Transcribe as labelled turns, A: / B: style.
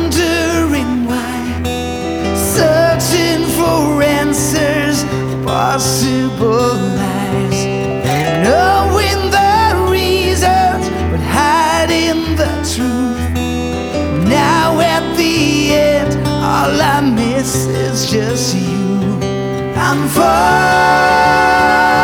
A: wondering why, searching for answers, possible lies, knowing the reasons but hiding the truth. Now at the end, all I miss is just you. I'm falling